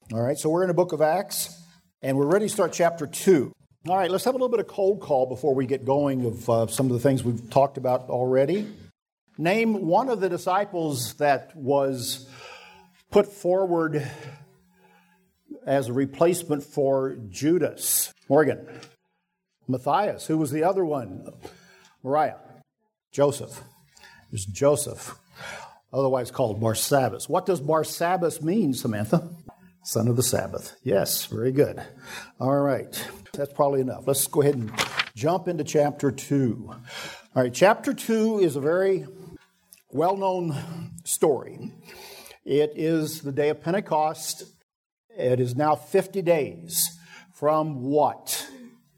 All right, so we're in the book of Acts, and we're ready to start chapter 2. All right, let's have a little bit of cold call before we get going of some of the things we've talked about already. Name one of the disciples that was put forward as a replacement for Judas. Morgan. Matthias. Who was the other one? Mariah. Joseph. There's Joseph, otherwise called Barsabbas. What does Barsabbas mean, Samantha? Son of the Sabbath. Yes, very good. All right, that's probably enough. Let's go ahead and jump into chapter 2. All right, chapter 2 is a very well-known story. It is the day of Pentecost. It is now 50 days from what?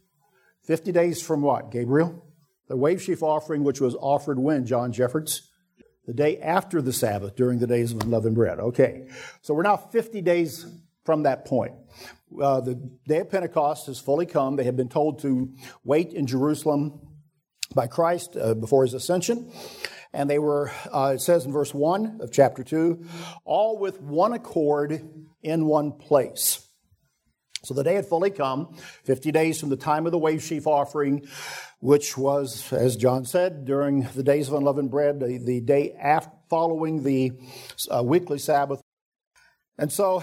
50 days from what, Gabriel? The wave sheaf offering, which was offered when, John Jeffords? The day after the Sabbath, during the days of unleavened bread. Okay, so we're now 50 days from that point. The day of Pentecost has fully come. They have been told to wait in Jerusalem by Christ before his ascension. And they were, it says in verse 1 of chapter 2, all with one accord in one place. So the day had fully come, 50 days from the time of the wave sheaf offering, which was, as John said, during the days of unleavened bread, the day following the weekly Sabbath. And so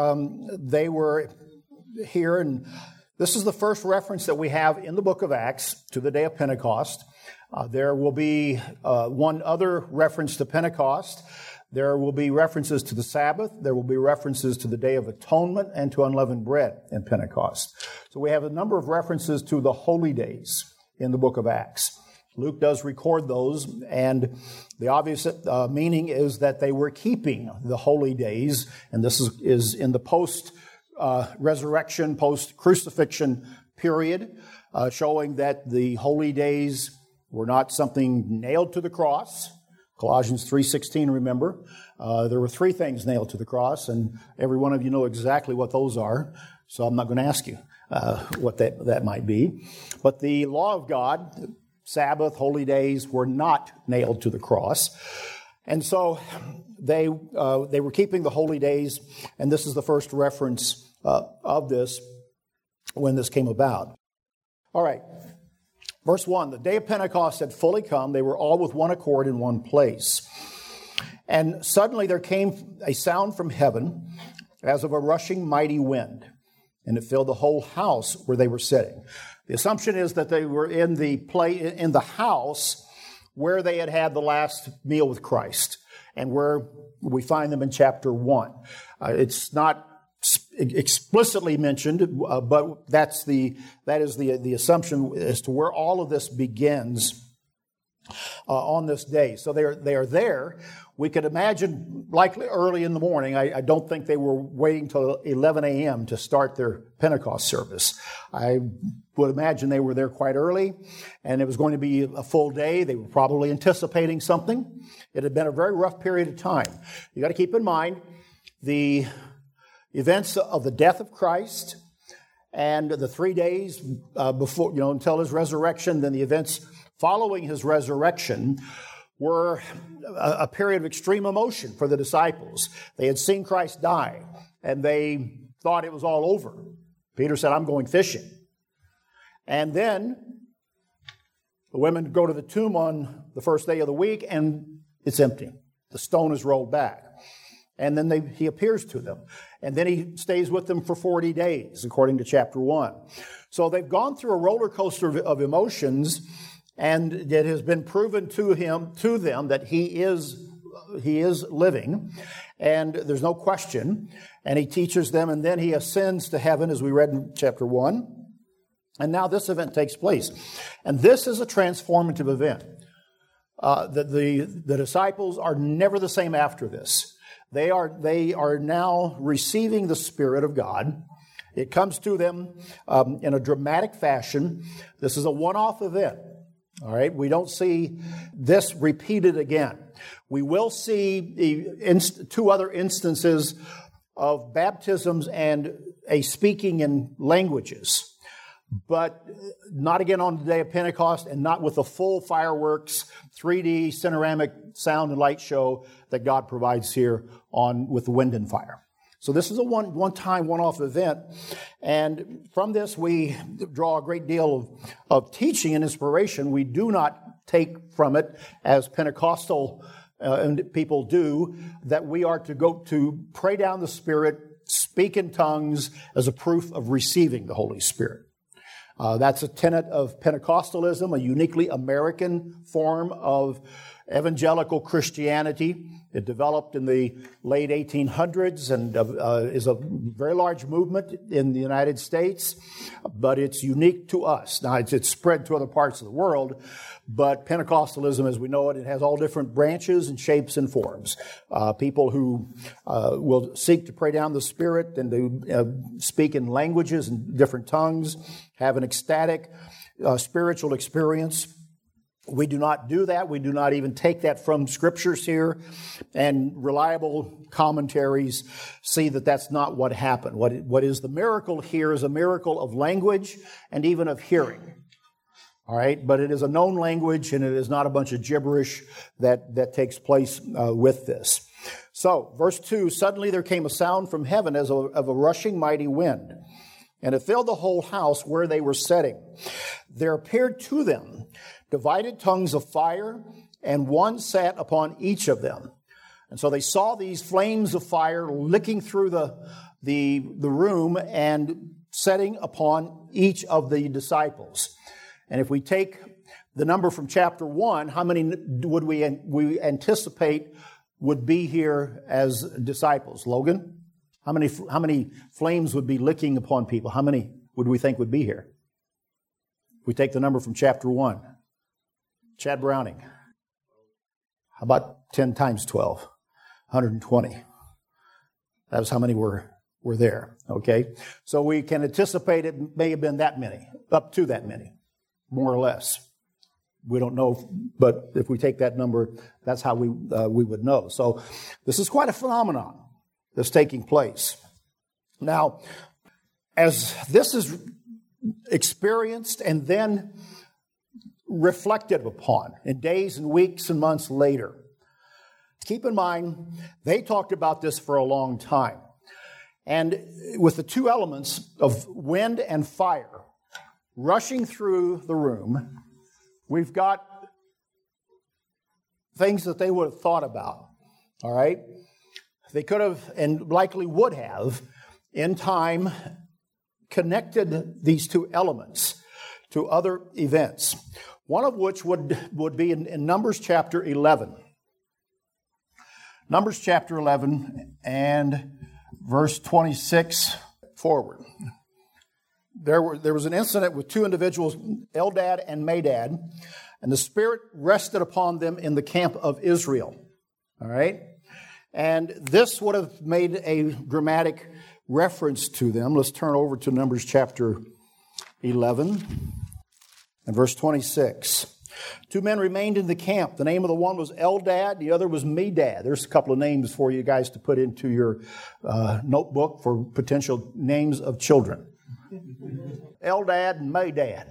they were here, and this is the first reference that we have in the book of Acts to the day of Pentecost. There will be one other reference to Pentecost. There will be references to the Sabbath. There will be references to the Day of Atonement and to unleavened bread in Pentecost. So we have a number of references to the holy days in the book of Acts. Luke does record those, and the obvious meaning is that they were keeping the holy days, and this is in the post-resurrection, post-crucifixion period, showing that the holy days were not something nailed to the cross. Colossians 3:16, remember, there were 3 things nailed to the cross, and every one of you know exactly what those are, so I'm not going to ask you what that might be. But the law of God, Sabbath, holy days, were not nailed to the cross. And so they were keeping the holy days, and this is the first reference of this when this came about. All right. Verse 1, the day of Pentecost had fully come. They were all with one accord in one place. And suddenly there came a sound from heaven as of a rushing mighty wind, and it filled the whole house where they were sitting. The assumption is that they were in the house where they had had the last meal with Christ, and where we find them in chapter 1. It's not explicitly mentioned, but that is the assumption as to where all of this begins on this day. So they are there. We could imagine likely early in the morning. I don't think they were waiting till 11 a.m. to start their Pentecost service. I would imagine they were there quite early, and it was going to be a full day. They were probably anticipating something. It had been a very rough period of time. You got to keep in mind the events of the death of Christ and the 3 days before, until his resurrection, then the events following his resurrection were a period of extreme emotion for the disciples. They had seen Christ die, and they thought it was all over. Peter said, I'm going fishing. And then the women go to the tomb on the first day of the week, and it's empty. The stone is rolled back. And then he appears to them. And then he stays with them for 40 days, according to chapter 1. So they've gone through a roller coaster of emotions, and it has been proven to them that he is living, and there's no question. And he teaches them, and then he ascends to heaven, as we read in chapter 1. And now this event takes place. And this is a transformative event. The disciples are never the same after this. They are now receiving the Spirit of God. It comes to them in a dramatic fashion. This is a one-off event. All right, we don't see this repeated again. We will see 2 other instances of baptisms and a speaking in languages, but not again on the day of Pentecost, and not with the full fireworks, 3D panoramic sound and light show that God provides here with the wind and fire. So this is a one-time, one-off event. And from this, we draw a great deal of teaching and inspiration. We do not take from it, as Pentecostal people do, that we are to go to pray down the Spirit, speak in tongues as a proof of receiving the Holy Spirit. That's a tenet of Pentecostalism, a uniquely American form of evangelical Christianity. It developed in the late 1800s and is a very large movement in the United States, but it's unique to us. Now, it's spread to other parts of the world, but Pentecostalism, as we know it, it has all different branches and shapes and forms. People who will seek to pray down the Spirit and to speak in languages and different tongues, have an ecstatic spiritual experience. We do not do that. We do not even take that from scriptures here. And reliable commentaries see that that's not what happened. What is the miracle here is a miracle of language and even of hearing. All right, but it is a known language, and it is not a bunch of gibberish that takes place with this. So, verse 2, suddenly there came a sound from heaven as of a rushing mighty wind, and it filled the whole house where they were sitting. There appeared to them divided tongues of fire, and one sat upon each of them. And so they saw these flames of fire licking through the room and setting upon each of the disciples. And if we take the number from chapter 1, how many would we anticipate would be here as disciples? Logan? How many flames would be licking upon people? How many would we think would be here? If we take the number from chapter 1. Chad Browning. How about 10 times 12? 120. That was how many were there. Okay? So we can anticipate it may have been that many, up to that many, more or less. We don't know, but if we take that number, that's how we would know. So this is quite a phenomenon that's taking place. Now, as this is experienced and then reflected upon in days and weeks and months later, keep in mind, they talked about this for a long time. And with the two elements of wind and fire rushing through the room, we've got things that they would have thought about, all right? They could have, and likely would have, in time, connected these two elements to other events, one of which would be in Numbers chapter 11. Numbers chapter 11 and verse 26 forward. There was an incident with two individuals, Eldad and Medad, and the Spirit rested upon them in the camp of Israel. All right? And this would have made a dramatic reference to them. Let's turn over to Numbers chapter 11 and verse 26. Two men remained in the camp. The name of the one was Eldad, the other was Medad. There's a couple of names for you guys to put into your notebook for potential names of children. Eldad and Medad.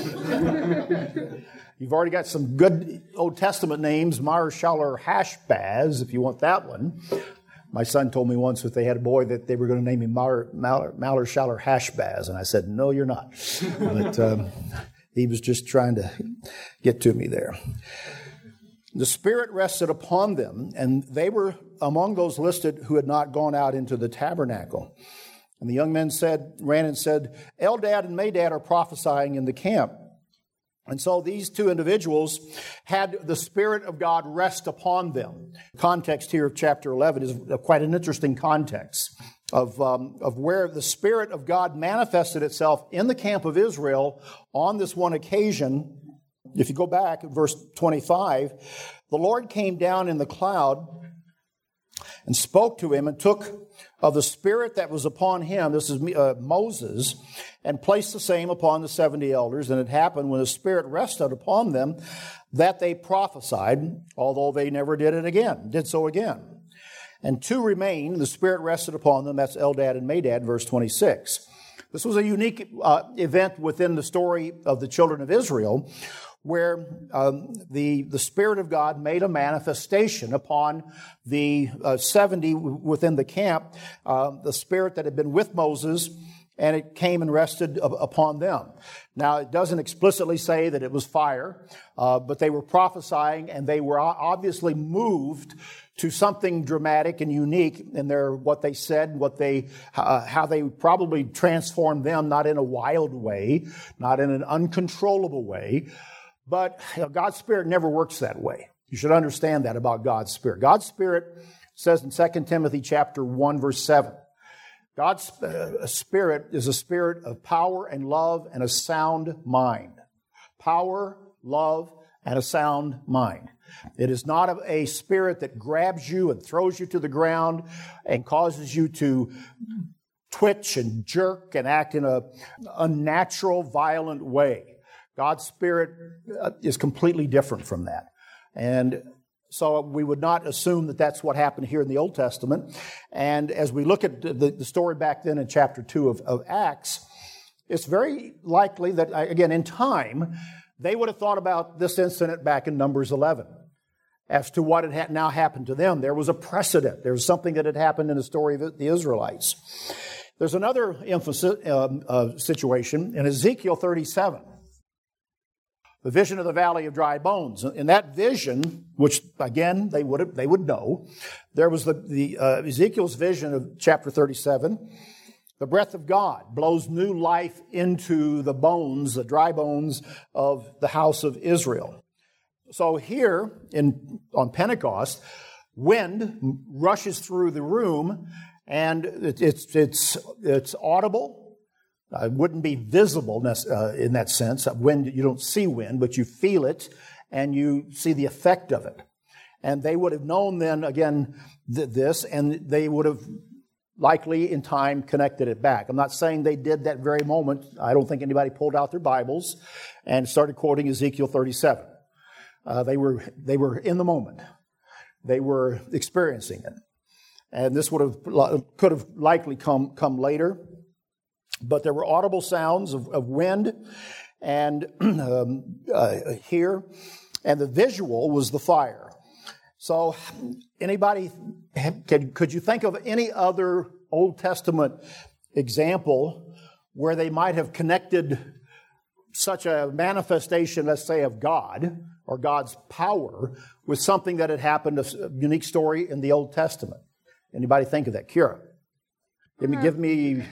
You've already got some good Old Testament names, Maher-Shalal-Hash-Baz, if you want that one. My son told me once if they had a boy that they were going to name him Maher-Shalal-Hash-Baz, and I said, no, you're not. But he was just trying to get to me there. The Spirit rested upon them, and they were among those listed who had not gone out into the tabernacle. And the young men ran and said, Eldad and Medad are prophesying in the camp. And so these two individuals had the Spirit of God rest upon them. The context here of chapter 11 is quite an interesting context of where the Spirit of God manifested itself in the camp of Israel on this one occasion. If you go back at verse 25, the Lord came down in the cloud and spoke to him and took of the Spirit that was upon him, this is Moses, and placed the same upon the 70 elders. And it happened when the Spirit rested upon them that they prophesied, although they never did so again. And two remained, the Spirit rested upon them, that's Eldad and Medad, verse 26. This was a unique event within the story of the children of Israel, where the Spirit of God made a manifestation upon the 70 within the camp, the Spirit that had been with Moses, and it came and rested upon them. Now, it doesn't explicitly say that it was fire, but they were prophesying, and they were obviously moved to something dramatic and unique in what they said, how they probably transformed them, not in a wild way, not in an uncontrollable way, but God's Spirit never works that way. You should understand that about God's Spirit. God's Spirit says in 2 Timothy chapter 1, verse 7, God's Spirit is a spirit of power and love and a sound mind. Power, love, and a sound mind. It is not a spirit that grabs you and throws you to the ground and causes you to twitch and jerk and act in an unnatural, violent way. God's Spirit is completely different from that. And so we would not assume that that's what happened here in the Old Testament. And as we look at the story back then in chapter 2 of Acts, it's very likely that, again, in time, they would have thought about this incident back in Numbers 11 as to what had now happened to them. There was a precedent. There was something that had happened in the story of the Israelites. There's another situation in Ezekiel 37. The vision of the valley of dry bones. In that vision, which again they would know, there was the Ezekiel's vision of chapter 37. The breath of God blows new life into the bones, the dry bones of the house of Israel. So here on Pentecost, wind rushes through the room, and it's audible. It wouldn't be visible in that sense. Wind, you don't see wind, but you feel it and you see the effect of it. And they would have known then, again, this, and they would have likely in time connected it back. I'm not saying they did that very moment. I don't think anybody pulled out their Bibles and started quoting Ezekiel 37. They were in the moment. They were experiencing it. And this could have likely come later. But there were audible sounds of wind and here, and the visual was the fire. So anybody, could you think of any other Old Testament example where they might have connected such a manifestation, let's say, of God or God's power with something that had happened, a unique story in the Old Testament? Anybody think of that? Kira? Give me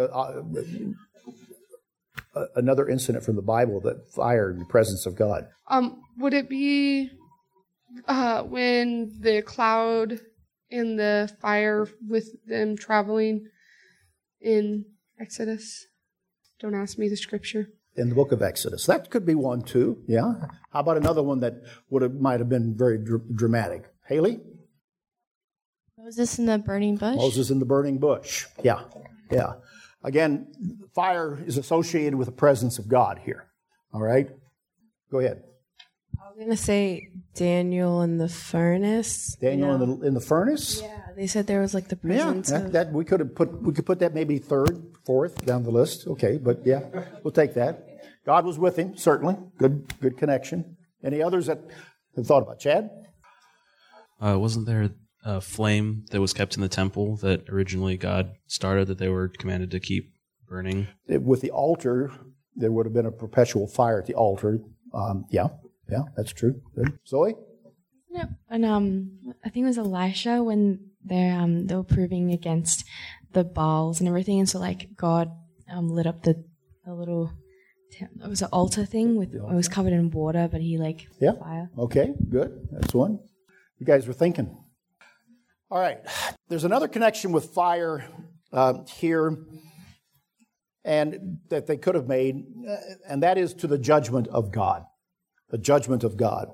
another incident from the Bible that fire in the presence of God. Would it be when the cloud and the fire with them traveling in Exodus? Don't ask me the scripture. In the book of Exodus. That could be one too, yeah. How about another one that might have been very dramatic? Haley? Moses in the burning bush? Moses in the burning bush. Yeah. Again, fire is associated with the presence of God here. All right? Go ahead. I was going to say Daniel in the furnace. Daniel in the furnace? Yeah, they said there was like the presence of... that we could put that maybe third, fourth down the list. Okay, but yeah, we'll take that. God was with him, certainly. Good connection. Any others that have thought about? Chad? Wasn't there a flame that was kept in the temple that originally God started that they were commanded to keep burning? With the altar, there would have been a perpetual fire at the altar. Yeah, that's true. Good. Zoe? No, and I think it was Elisha when they were proving against the Baals and everything, and so like God lit up the little. It was an altar thing it was covered in water, but he fire. Okay, good. That's one. You guys were thinking. All right. There's another connection with fire here, and that they could have made, and that is to the judgment of God. The judgment of God.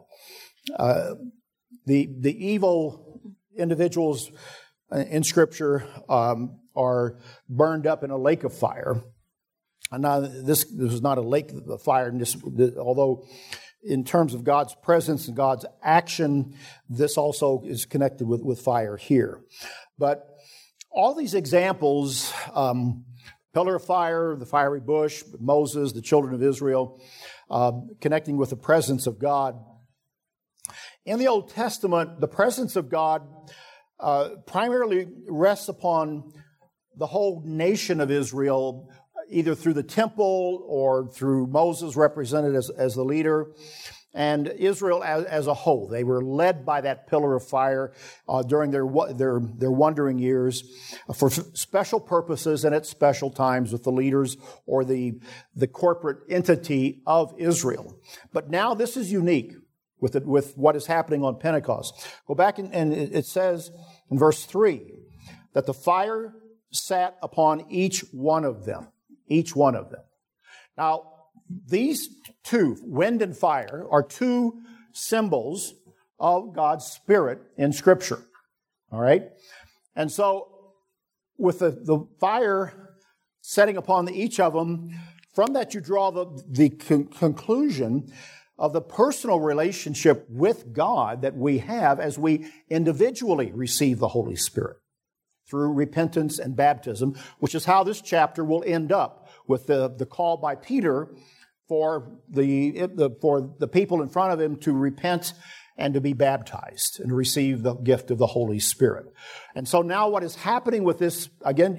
The evil individuals in Scripture are burned up in a lake of fire. And now this is not a lake of fire, although in terms of God's presence and God's action, this also is connected with fire here. But all these examples pillar of fire, the fiery bush, Moses, the children of Israel, connecting with the presence of God. In the Old Testament, the presence of God primarily rests upon the whole nation of Israel, either through the temple or through Moses represented as the leader, and Israel as a whole. They were led by that pillar of fire during their wandering years for special purposes and at special times with the leaders or the corporate entity of Israel. But now this is unique with what is happening on Pentecost. Go back and it says in verse 3 that the fire sat upon each one of them. Each one of them. Now, these two, wind and fire, are two symbols of God's Spirit in Scripture. All right? And so, with the fire setting upon each of them, from that you draw the conclusion of the personal relationship with God that we have as we individually receive the Holy Spirit through repentance and baptism, which is how this chapter will end up with the call by Peter for the people in front of him to repent and to be baptized and receive the gift of the Holy Spirit. And so now what is happening with this, again,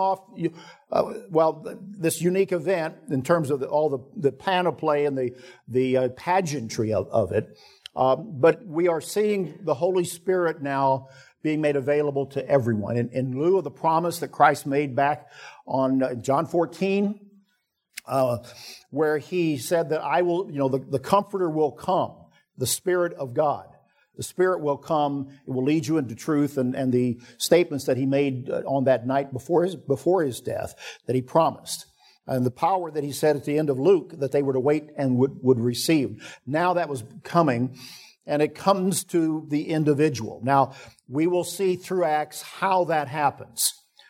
this unique event in terms of all the panoply and the pageantry of it, but we are seeing the Holy Spirit now being made available to everyone. In lieu of the promise that Christ made back on John 14, where he said that I will, the Comforter will come, the Spirit of God. The Spirit will come, it will lead you into truth, and the statements that he made on that night before his death that he promised. And the power that he said at the end of Luke that they were to wait and would receive. Now that was coming, and it comes to the individual. Now, we will see through Acts how that happens.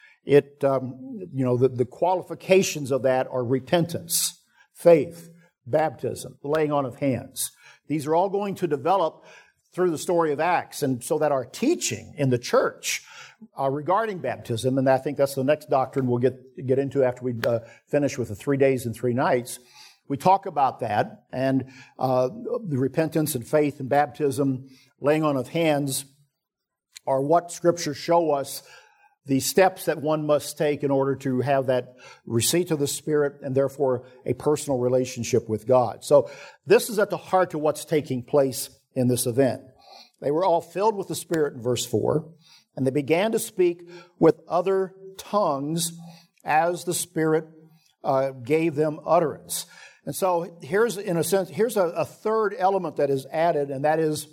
The qualifications of that are repentance, faith, baptism, the laying on of hands. These are all going to develop through the story of Acts, and so that our teaching in the church regarding baptism, and I think that's the next doctrine we'll get into after we finish with the 3 days and 3 nights. We talk about that, and the repentance and faith and baptism, laying on of hands, are what Scriptures show us the steps that one must take in order to have that receipt of the Spirit and therefore a personal relationship with God. So this is at the heart of what's taking place in this event. They were all filled with the Spirit in verse 4, and they began to speak with other tongues as the Spirit gave them utterance. And so here's a third element that is added, and that is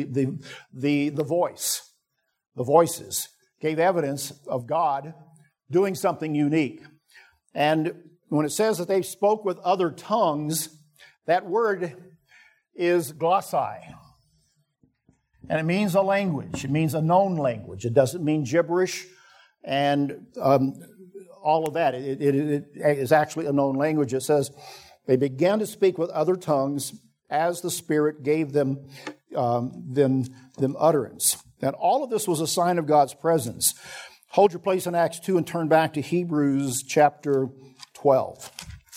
the voice. The voices gave evidence of God doing something unique. And when it says that they spoke with other tongues, that word is glossai. And it means a language. It means a known language. It doesn't mean gibberish and all of that. It is actually a known language. It says, they began to speak with other tongues as the Spirit gave them utterance. And all of this was a sign of God's presence. Hold your place in Acts 2 and turn back to Hebrews chapter 12.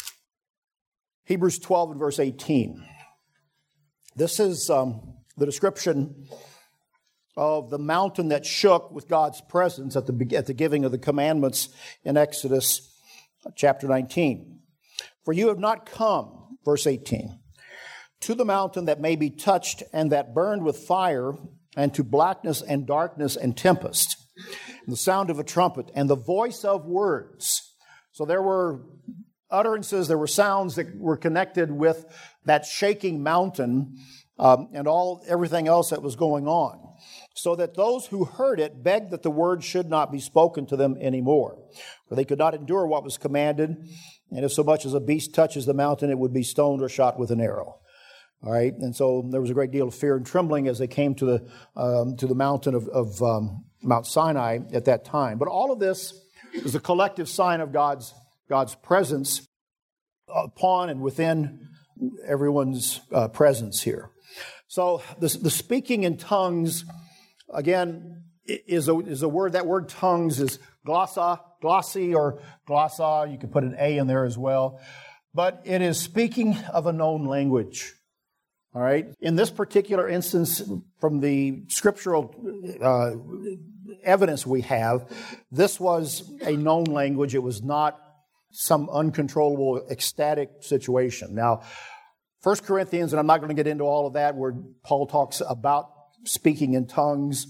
Hebrews 12 and verse 18. This is the description of the mountain that shook with God's presence at the giving of the commandments in Exodus chapter 19. For you have not come, verse 18, to the mountain that may be touched and that burned with fire, and to blackness and darkness and tempest, and the sound of a trumpet, and the voice of words. So there were utterances, there were sounds that were connected with that shaking mountain and everything else that was going on, so that those who heard it begged that the word should not be spoken to them anymore, for they could not endure what was commanded, and if so much as a beast touches the mountain, it would be stoned or shot with an arrow. All right, and so there was a great deal of fear and trembling as they came to the mountain of Mount Sinai at that time. But all of this is a collective sign of God's presence upon and within everyone's presence here. So the speaking in tongues, again, is a word. That word tongues is glossa, glossy or glossa. You could put an A in there as well. But it is speaking of a known language. All right. In this particular instance, from the scriptural evidence we have, this was a known language. It was not some uncontrollable, ecstatic situation. Now, 1 Corinthians, and I'm not going to get into all of that, where Paul talks about speaking in tongues.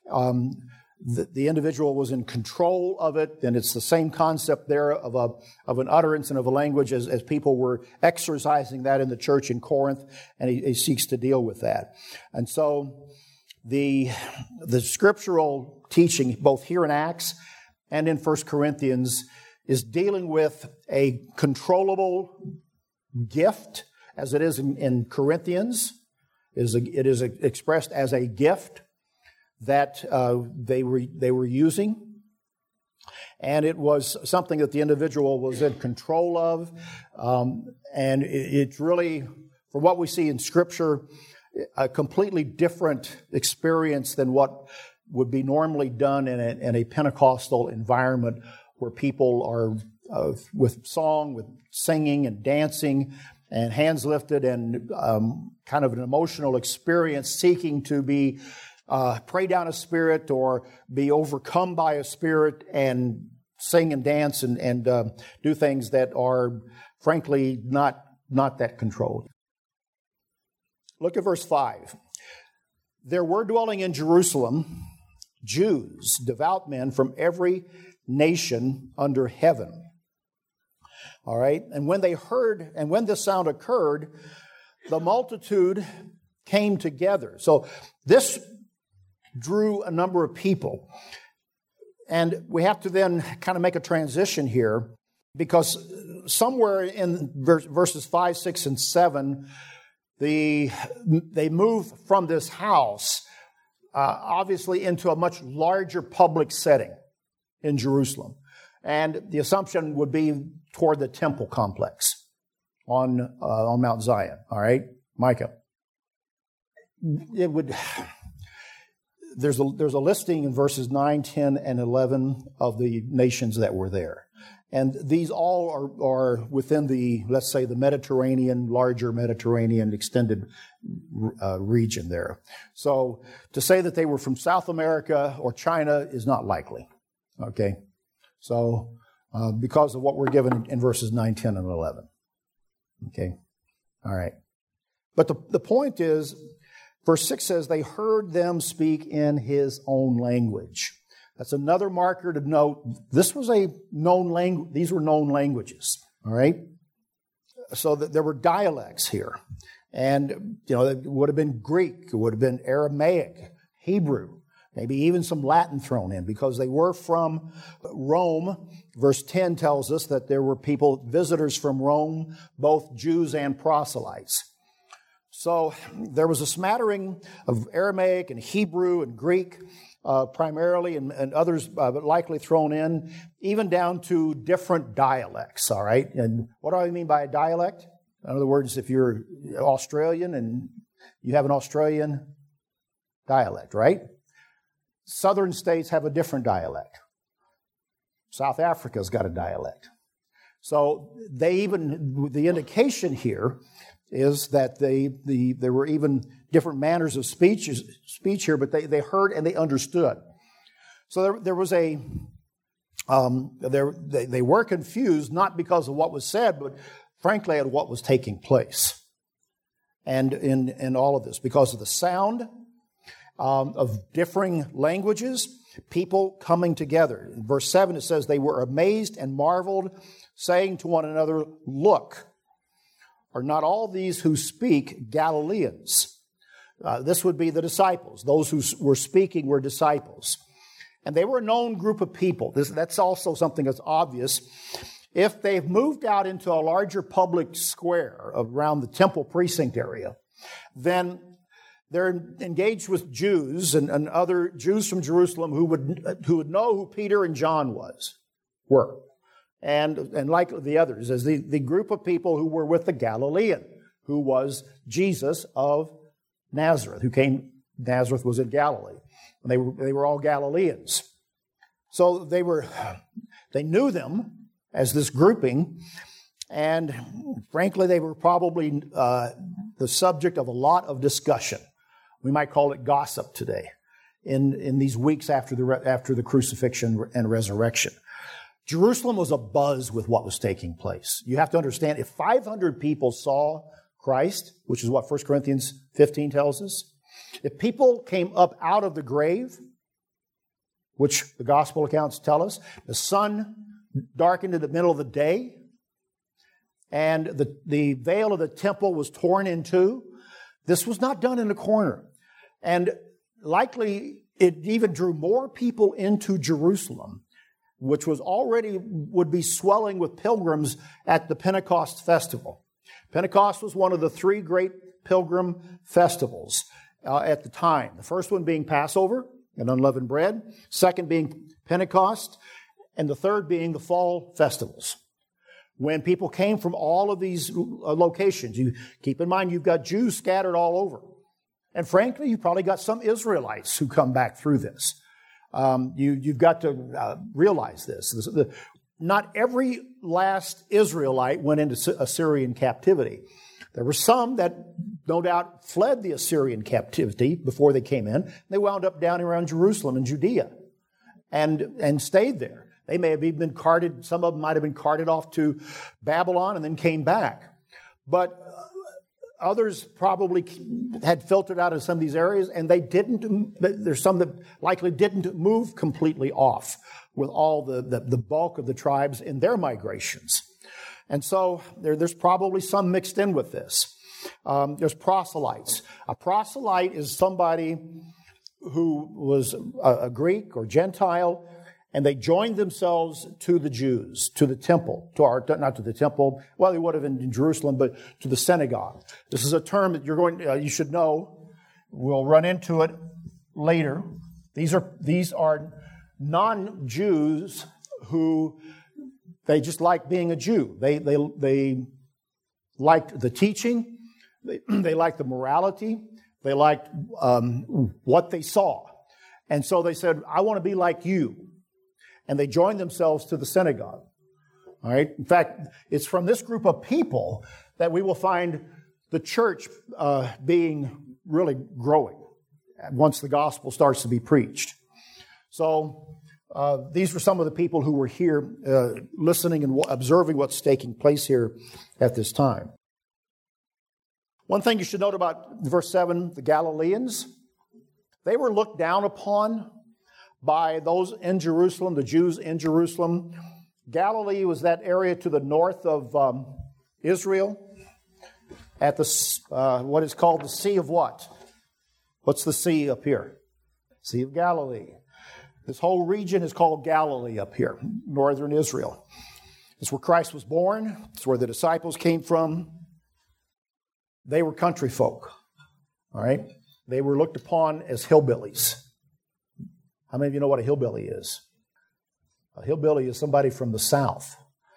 The individual was in control of it, and it's the same concept there of an utterance and of a language as people were exercising that in the church in Corinth, and he seeks to deal with that. And so the scriptural teaching, both here in Acts and in 1 Corinthians, is dealing with a controllable gift, as it is in Corinthians. It is expressed as a gift that they were using, and it was something that the individual was in control of, and it's really, from what we see in Scripture, a completely different experience than what would be normally done in a Pentecostal environment where people are with song, with singing and dancing and hands lifted and kind of an emotional experience, seeking to be pray down a spirit or be overcome by a spirit and sing and dance and do things that are, frankly, not that controlled. Look at verse 5. There were dwelling in Jerusalem Jews, devout men from every nation under heaven. All right? And when they heard, and when this sound occurred, the multitude came together. So this drew a number of people. And we have to then kind of make a transition here, because somewhere in verses 5, 6, and 7, they move from this house, obviously, into a much larger public setting in Jerusalem. And the assumption would be toward the temple complex on Mount Zion. All right, Micah. There's a listing in verses 9, 10, and 11 of the nations that were there. And these all are within the, let's say, the Mediterranean, larger Mediterranean extended region there. So to say that they were from South America or China is not likely. Okay? So because of what we're given in verses 9, 10, and 11. Okay? All right. But the point is, verse 6 says, they heard them speak in his own language. That's another marker to note. This was a known language. These were known languages. All right? So that there were dialects here. And, it would have been Greek. It would have been Aramaic, Hebrew, maybe even some Latin thrown in, because they were from Rome. Verse 10 tells us that there were people, visitors from Rome, both Jews and proselytes. So there was a smattering of Aramaic and Hebrew and Greek primarily, and others likely thrown in, even down to different dialects, all right? And what do I mean by a dialect? In other words, if you're Australian and you have an Australian dialect, right? Southern states have a different dialect. South Africa's got a dialect. So the indication here is that there were even different manners of speech here, but they heard and they understood. So there was they were confused, not because of what was said, but frankly at what was taking place. And in all of this, because of the sound of differing languages, people coming together. In verse 7 it says, they were amazed and marveled, saying to one another, look, are not all these who speak Galileans? This would be the disciples. Those who were speaking were disciples. And they were a known group of people. That's also something that's obvious. If they've moved out into a larger public square around the temple precinct area, then they're engaged with Jews and other Jews from Jerusalem who would know who Peter and John were. And like the others, as the group of people who were with the Galilean, who was Jesus of Nazareth, Nazareth was in Galilee. And they were all Galileans. So they were They knew them as this grouping, and frankly, they were probably the subject of a lot of discussion. We might call it gossip today in these weeks after the crucifixion and resurrection. Jerusalem was abuzz with what was taking place. You have to understand, if 500 people saw Christ, which is what 1 Corinthians 15 tells us, if people came up out of the grave, which the gospel accounts tell us, the sun darkened in the middle of the day, and the veil of the temple was torn in two, this was not done in a corner. And likely it even drew more people into Jerusalem, which was already would be swelling with pilgrims at the Pentecost festival. Pentecost was one of the three great pilgrim festivals at the time. The first one being Passover and unleavened bread, second being Pentecost, and the third being the fall festivals. When people came from all of these locations, you keep in mind you've got Jews scattered all over. And frankly, you probably got some Israelites who come back through this. You've got to realize this. Not every last Israelite went into Assyrian captivity. There were some that no doubt fled the Assyrian captivity before they came in. They wound up down around Jerusalem and Judea and stayed there. They may have even been carted, some of them might have been carted off to Babylon and then came back. But others probably had filtered out of some of these areas, and they didn't. There's some that likely didn't move completely off with all the bulk of the tribes in their migrations. And so there's probably some mixed in with this. There's proselytes. A proselyte is somebody who was a Greek or Gentile, and they joined themselves to the Jews, to the temple, not to the temple, well, they would have been in Jerusalem, but to the synagogue. This is a term that you should know. We'll run into it later. These are non-Jews who they just like being a Jew. They liked the teaching. They liked the morality. They liked what they saw. And so they said, I want to be like you. And they joined themselves to the synagogue. All right. In fact, it's from this group of people that we will find the church being really growing once the gospel starts to be preached. So these were some of the people who were here listening and observing what's taking place here at this time. One thing you should note about verse 7, the Galileans, they were looked down upon by those in Jerusalem, the Jews in Jerusalem. Galilee was that area to the north of Israel at what is called the Sea of what? What's the sea up here? Sea of Galilee. This whole region is called Galilee up here, northern Israel. It's where Christ was born. It's where the disciples came from. They were country folk. All right? They were looked upon as hillbillies. How many of you know what a hillbilly is? A hillbilly is somebody from the South.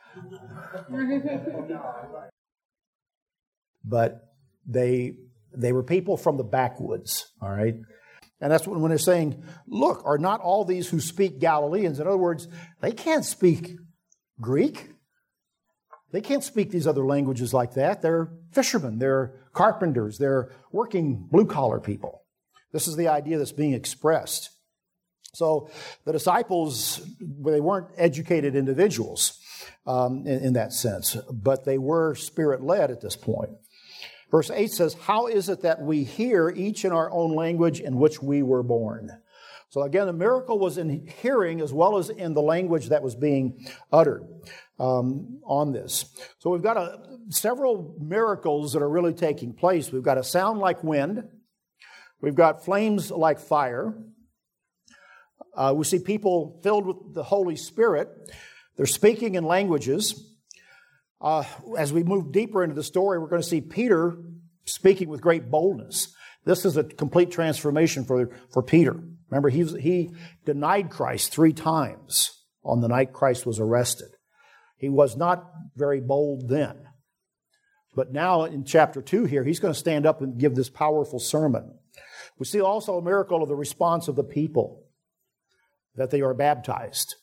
But they were people from the backwoods, all right? And that's when they're saying, look, are not all these who speak Galileans? In other words, they can't speak Greek. They can't speak these other languages like that. They're fishermen. They're carpenters. They're working blue-collar people. This is the idea that's being expressed. So the disciples, they weren't educated individuals in that sense, but they were Spirit-led at this point. Verse 8 says, how is it that we hear each in our own language in which we were born? So again, the miracle was in hearing as well as in the language that was being uttered on this. So we've got several miracles that are really taking place. We've got a sound like wind. We've got flames like fire. We see people filled with the Holy Spirit. They're speaking in languages. As we move deeper into the story, we're going to see Peter speaking with great boldness. This is a complete transformation for Peter. Remember, he denied Christ 3 times on the night Christ was arrested. He was not very bold then. But now in chapter 2 here, he's going to stand up and give this powerful sermon. We see also a miracle of the response of the people, that they are baptized.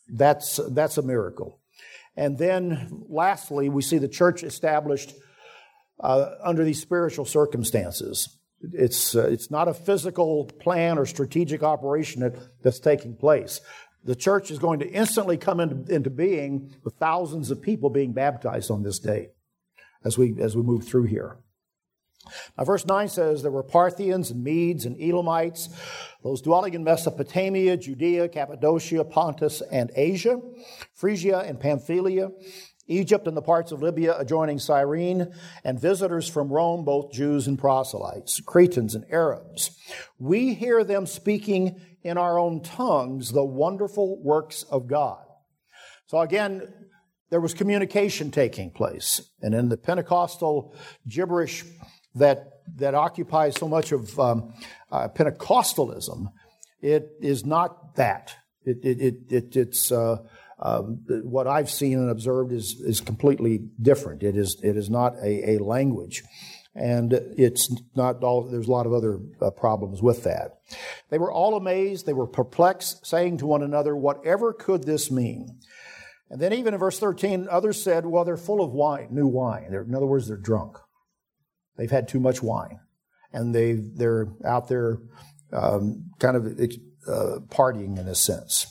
That's a miracle. And then lastly, we see the church established under these spiritual circumstances. It's not a physical plan or strategic operation that's taking place. The church is going to instantly come into being with thousands of people being baptized on this day as we move through here. Now, verse 9 says, there were Parthians and Medes and Elamites, those dwelling in Mesopotamia, Judea, Cappadocia, Pontus, and Asia, Phrygia and Pamphylia, Egypt and the parts of Libya adjoining Cyrene, and visitors from Rome, both Jews and proselytes, Cretans and Arabs. We hear them speaking in our own tongues the wonderful works of God. So again, there was communication taking place. And in the Pentecostal gibberish that occupies so much of Pentecostalism, it is not that. It's what I've seen and observed is completely different. It is not a language, and it's not all. There's a lot of other problems with that. They were all amazed. They were perplexed, saying to one another, "Whatever could this mean?" And then even in verse 13, others said, "Well, they're full of wine, new wine." In other words, they're drunk. They've had too much wine, and they're out there kind of partying in a sense.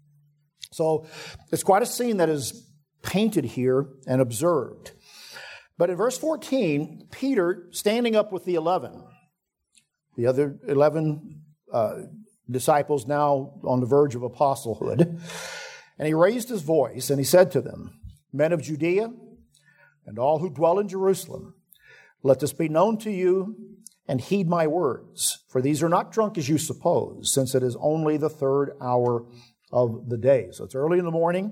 So it's quite a scene that is painted here and observed. But in verse 14, Peter, standing up with the other 11 disciples now on the verge of apostleship, and he raised his voice and he said to them, "Men of Judea and all who dwell in Jerusalem, let this be known to you and heed my words. For these are not drunk as you suppose, since it is only the 3rd hour of the day." So it's early in the morning.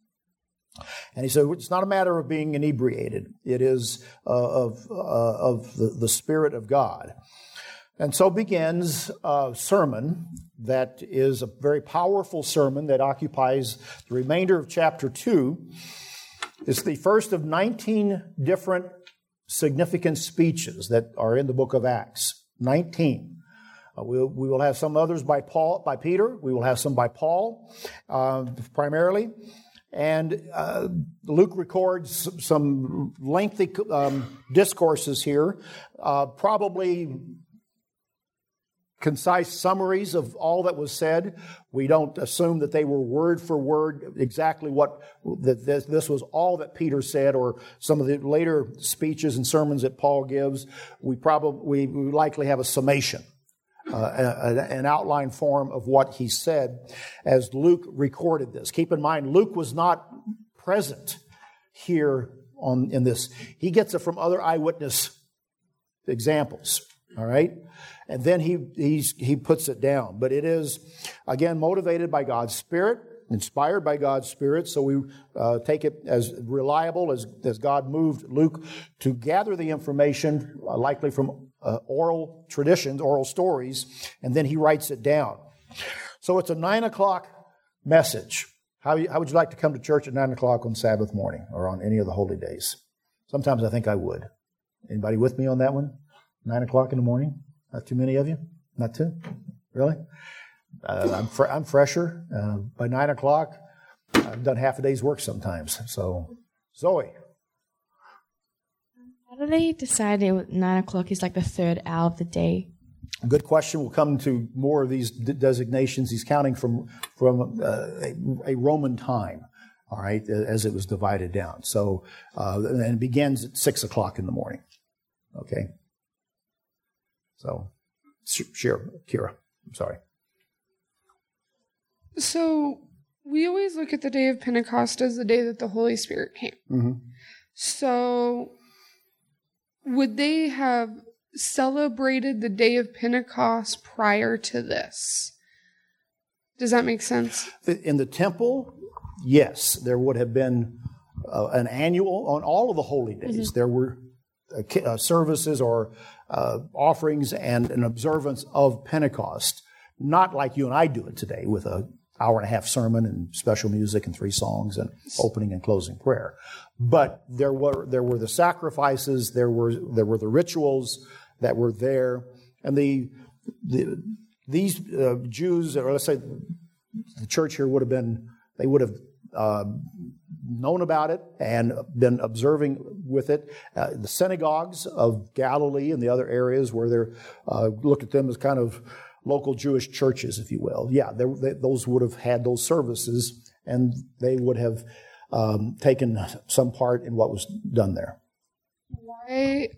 And he said, it's not a matter of being inebriated. It is of the Spirit of God. And so begins a sermon that is a very powerful sermon that occupies the remainder of chapter 2. It's the first of 19 different significant speeches that are in the book of Acts. 19. We will have some others by Peter. We will have some by Paul, primarily. And Luke records some lengthy discourses here, probably concise summaries of all that was said. We don't assume that they were word for word exactly that this was all that Peter said, or some of the later speeches and sermons that Paul gives. We likely have a summation, an outline form of what he said as Luke recorded this. Keep in mind, Luke was not present here in this. He gets it from other eyewitness examples. All right? And then he puts it down. But it is, again, motivated by God's Spirit, inspired by God's Spirit. So we take it as reliable as God moved Luke to gather the information, likely from oral traditions, oral stories, and then he writes it down. So it's a 9 o'clock message. How would you like to come to church at 9 o'clock on Sabbath morning or on any of the holy days? Sometimes I think I would. Anybody with me on that one? 9 o'clock in the morning? Not too many of you? Not too? Really? I'm fresher. By 9 o'clock, I've done half a day's work sometimes. So, Zoe. How do they decide 9 o'clock is like the 3rd hour of the day? Good question. We'll come to more of these designations. He's counting from a Roman time, all right, as it was divided down. So, and it begins at 6 o'clock in the morning. Okay. So, sure, Kira, I'm sorry. So, we always look at the day of Pentecost as the day that the Holy Spirit came. Mm-hmm. So, would they have celebrated the day of Pentecost prior to this? Does that make sense? In the temple, yes, there would have been an annual, on all of the holy days, there were services or offerings and an observance of Pentecost, not like you and I do it today with an hour and a half sermon and special music and 3 songs and opening and closing prayer. But there were the sacrifices, there were the rituals that were there, and these Jews, or let's say the church here would have been They would have known about it and been observing with it. The synagogues of Galilee and the other areas where they're looked at them as kind of local Jewish churches, if you will. Yeah, those would have had those services, and they would have taken some part in what was done there. Why,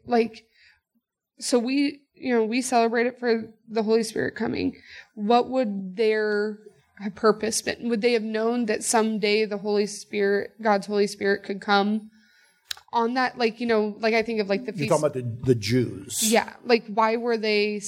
so we celebrate it for the Holy Spirit coming. What would their purpose been? Would they have known that someday the Holy Spirit, God's Holy Spirit, could come on that? I think of the feast. You're talking about the Jews. Yeah. Why were they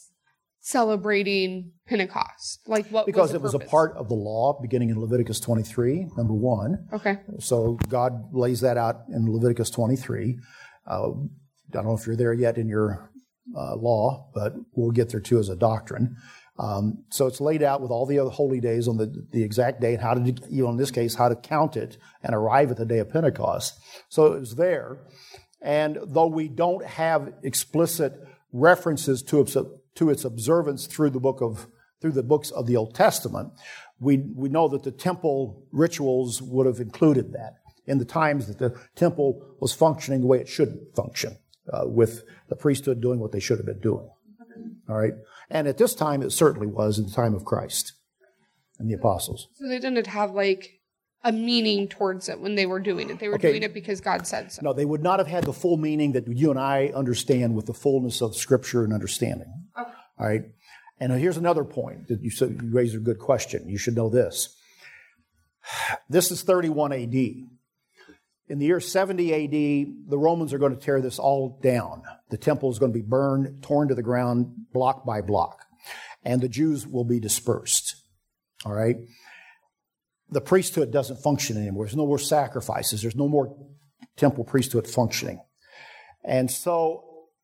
celebrating Pentecost? Because it was a part of the law beginning in Leviticus 23, number 1. Okay. So God lays that out in Leviticus 23. I don't know if you're there yet in your law, but we'll get there too as a doctrine. So it's laid out with all the other holy days on the exact date, how to, in this case, how to count it and arrive at the day of Pentecost. So it was there. And though we don't have explicit references to its observance through the books of the Old Testament, we know that the temple rituals would have included that in the times that the temple was functioning the way it should function, with the priesthood doing what they should have been doing. All right? And at this time, it certainly was in the time of Christ and the apostles. So they didn't have a meaning towards it when they were doing it. They were doing it because God said so. No, they would not have had the full meaning that you and I understand with the fullness of Scripture and understanding. Okay. All right? And here's another point that you raised a good question. You should know this. This is 31 A.D. In the year 70 A.D., the Romans are going to tear this all down. The temple is going to be burned, torn to the ground, block by block. And the Jews will be dispersed. All right? The priesthood doesn't function anymore. There's no more sacrifices. There's no more temple priesthood functioning. And so,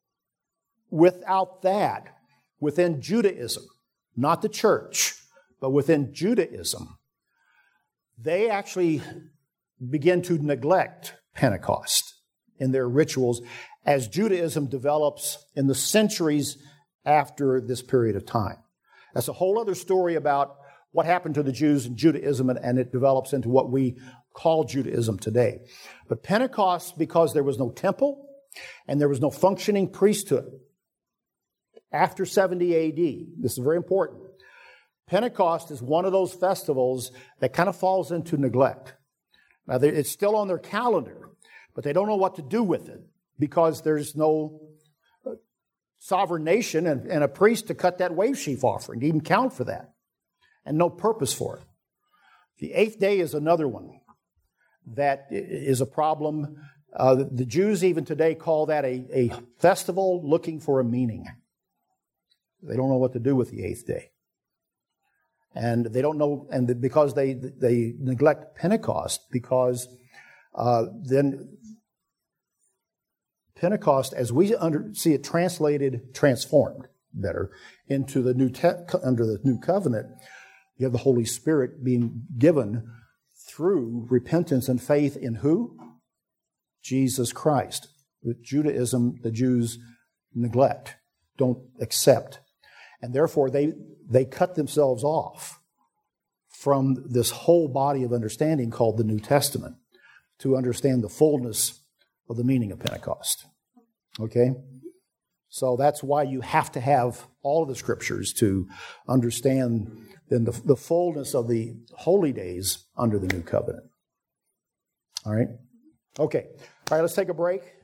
without that, within Judaism, not the church, but within Judaism, they actually begin to neglect Pentecost in their rituals as Judaism develops in the centuries after this period of time. That's a whole other story about what happened to the Jews in Judaism, and it develops into what we call Judaism today. But Pentecost, because there was no temple and there was no functioning priesthood after 70 A.D., this is very important. Pentecost is one of those festivals that kind of falls into neglect. Now, it's still on their calendar, but they don't know what to do with it because there's no sovereign nation and a priest to cut that wave sheaf offering, to even count for that, and no purpose for it. The eighth day is another one that is a problem. The Jews even today call that a festival looking for a meaning. They don't know what to do with the eighth day. And they don't know, and because they neglect Pentecost, because then Pentecost, as we see it transformed better into the under the new covenant, you have the Holy Spirit being given through repentance and faith in who? Jesus Christ. With Judaism, the Jews neglect, don't accept. And therefore, they cut themselves off from this whole body of understanding called the New Testament to understand the fullness of the meaning of Pentecost. Okay? So that's why you have to have all of the Scriptures to understand then the fullness of the holy days under the New Covenant. All right? Okay. All right, let's take a break.